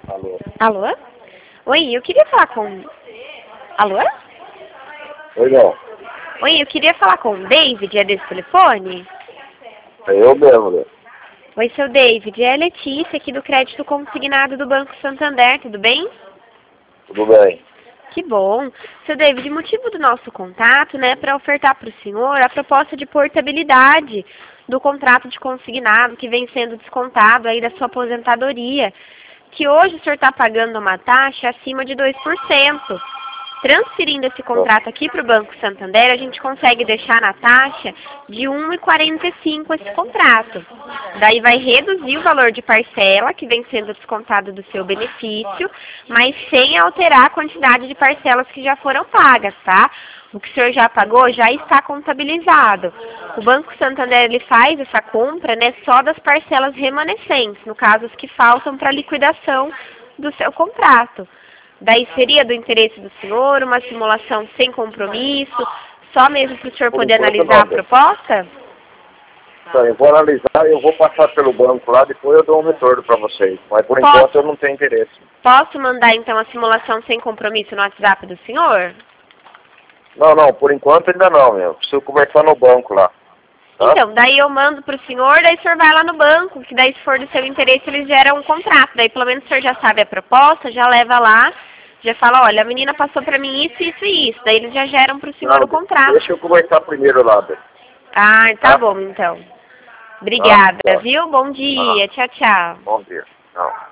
Alô? Alô? Oi, eu queria falar com... Alô? Oi, não. Oi, eu queria falar com o David, é desse telefone? É eu mesmo, né? Oi, seu David, é a Letícia aqui do Crédito Consignado do Banco Santander, tudo bem? Tudo bem. Que bom. Seu David, motivo do nosso contato, né, para ofertar para o senhor a proposta de portabilidade do contrato de consignado que vem sendo descontado aí da sua aposentadoria, que hoje o senhor está pagando uma taxa acima de 2%. Transferindo esse contrato aqui para o Banco Santander, a gente consegue deixar na taxa de 1,45 esse contrato. Daí vai reduzir o valor de parcela que vem sendo descontado do seu benefício, mas sem alterar a quantidade de parcelas que já foram pagas, tá? O que o senhor já pagou já está contabilizado. O Banco Santander ele faz essa compra, né, só das parcelas remanescentes, no caso as que faltam para liquidação do seu contrato. Daí seria do interesse do senhor uma simulação sem compromisso, só mesmo para o senhor poder analisar a proposta? Então, eu vou analisar e eu vou passar pelo banco lá, depois eu dou um retorno para vocês. Mas por Posso? enquanto eu não tenho interesse. Posso mandar então a simulação sem compromisso no WhatsApp do senhor? Não, por enquanto ainda não, meu. Preciso conversar no banco lá. Tá? Então, daí eu mando para o senhor, daí o senhor vai lá no banco, que daí se for do seu interesse eles geram um contrato. Daí pelo menos o senhor já sabe a proposta, já leva lá, já fala, olha, a menina passou para mim isso, isso e isso. Daí eles já geram para o senhor o contrato. Deixa eu conversar primeiro lá, velho. Ah, tá bom então. Obrigada, Tá. viu? Bom dia, tchau, tchau. Bom dia. Tchau.